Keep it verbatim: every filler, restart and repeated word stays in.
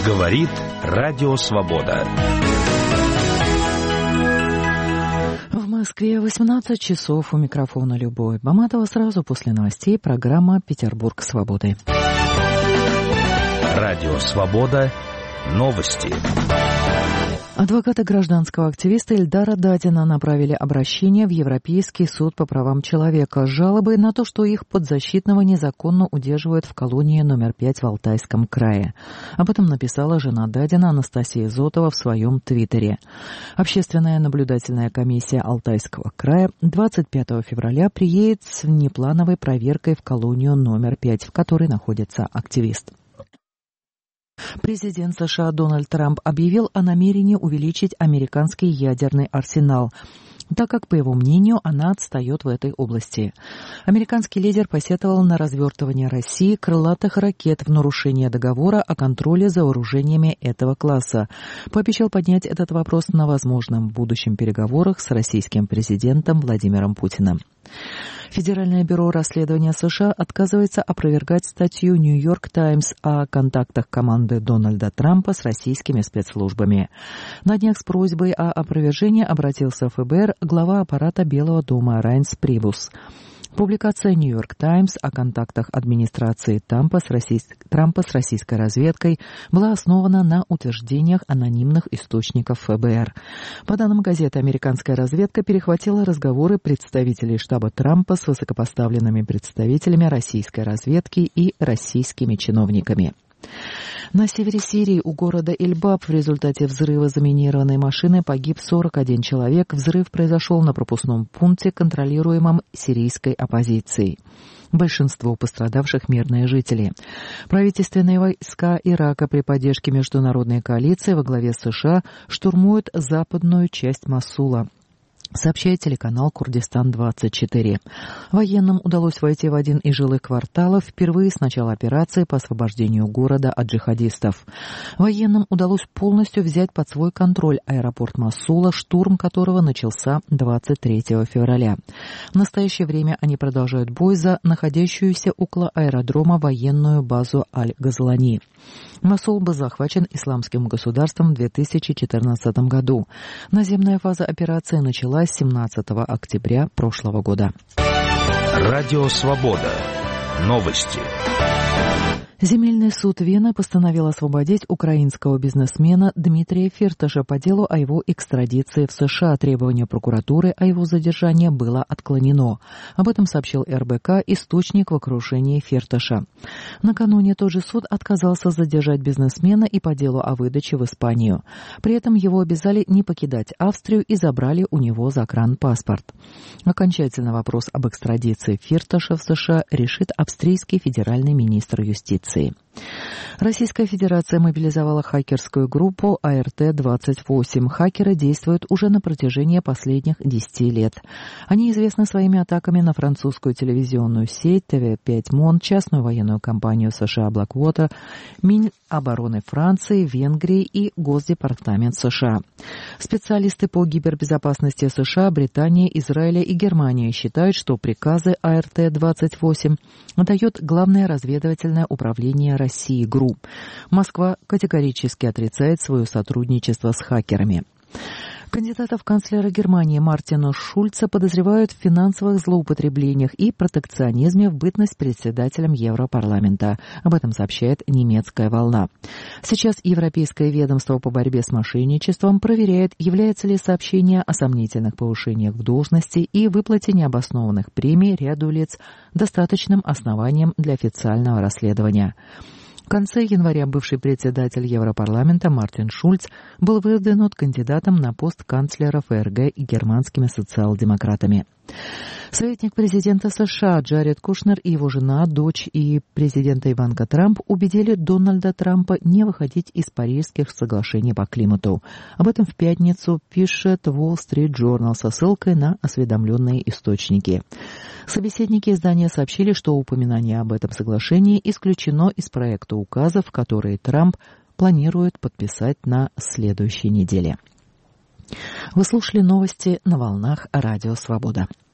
Говорит Радио Свобода. В Москве восемнадцать часов. У микрофона Любовь Баматова. Сразу после новостей программа «Петербург свободы». Радио Свобода. Новости. Адвокаты гражданского активиста Ильдара Дадина направили обращение в Европейский суд по правам человека с жалобой на то, что их подзащитного незаконно удерживают в колонии номер пять в Алтайском крае. Об этом написала жена Дадина Анастасия Зотова в своем твиттере. Общественная наблюдательная комиссия Алтайского края двадцать пятого февраля приедет с внеплановой проверкой в колонию номер пять, в которой находится активист. Президент США Дональд Трамп объявил о намерении увеличить американский ядерный арсенал, так как, по его мнению, она отстает в этой области. Американский лидер посетовал на развертывание России крылатых ракет в нарушение договора о контроле за вооружениями этого класса. Пообещал поднять этот вопрос на возможном будущем переговорах с российским президентом Владимиром Путиным. Федеральное бюро расследования США отказывается опровергать статью «Нью-Йорк Таймс» о контактах команды Дональда Трампа с российскими спецслужбами. На днях с просьбой о опровержении обратился в эф бэ эр глава аппарата Белого дома Райнс Прибус. Публикация «Нью-Йорк Таймс» о контактах администрации Трампа с, российской, Трампа с российской разведкой была основана на утверждениях анонимных источников эф бэ эр. По данным газеты, американская разведка перехватила разговоры представителей штаба Трампа с высокопоставленными представителями российской разведки и российскими чиновниками. На севере Сирии у города Эльбаб в результате взрыва заминированной машины погиб сорок один человек. Взрыв произошел на пропускном пункте, контролируемом сирийской оппозицией. Большинство пострадавших — мирные жители. Правительственные войска Ирака при поддержке международной коалиции во главе с США штурмуют западную часть Мосула, сообщает телеканал Курдистан двадцать четыре. Военным удалось войти в один из жилых кварталов впервые с начала операции по освобождению города от джихадистов. Военным удалось полностью взять под свой контроль аэропорт Мосула, штурм которого начался двадцать третьего февраля. В настоящее время они продолжают бой за находящуюся около аэродрома военную базу Аль-Газлани. Мосул был захвачен исламским государством в две тысячи четырнадцатом году. Наземная фаза операции началась семнадцатого октября прошлого года. Радио Свобода. Новости. Земельный суд Вены постановил освободить украинского бизнесмена Дмитрия Фирташа по делу о его экстрадиции в США. Требование прокуратуры о его задержании было отклонено. Об этом сообщил эр бэ ка, источник в окружении Фирташа. Накануне тот же суд отказался задержать бизнесмена и по делу о выдаче в Испанию. При этом его обязали не покидать Австрию и забрали у него загранпаспорт. Окончательно вопрос об экстрадиции Фирташа в США решит австрийский федеральный министр юстиции. Российская Федерация мобилизовала хакерскую группу а эр тэ двадцать восемь. Хакеры действуют уже на протяжении последних десяти лет. Они известны своими атаками на французскую телевизионную сеть тэ вэ пять Мон, частную военную компанию США Blackwater, Минобороны Франции, Венгрии и Госдепартамент США. Специалисты по кибербезопасности США, Британии, Израиля и Германии считают, что приказы а эр тэ двадцать восемь дает Главное разведывательное управление России ГРУ. Москва категорически отрицает свое сотрудничество с хакерами. Кандидата в канцлера Германии Мартина Шульца подозревают в финансовых злоупотреблениях и протекционизме в бытность председателем Европарламента. Об этом сообщает немецкая «Волна». Сейчас Европейское ведомство по борьбе с мошенничеством проверяет, является ли сообщение о сомнительных повышениях в должности и выплате необоснованных премий ряду лиц достаточным основанием для официального расследования. В конце января бывший председатель Европарламента Мартин Шульц был выдвинут кандидатом на пост канцлера эф эр гэ и германскими социал-демократами. Советник президента США Джаред Кушнер и его жена, дочь и президента Иванка Трамп убедили Дональда Трампа не выходить из Парижских соглашений по климату. Об этом в пятницу пишет Wall Street Journal со ссылкой на осведомленные источники. Собеседники издания сообщили, что упоминание об этом соглашении исключено из проекта указов, которые Трамп планирует подписать на следующей неделе. Вы слушали новости на волнах Радио Свобода.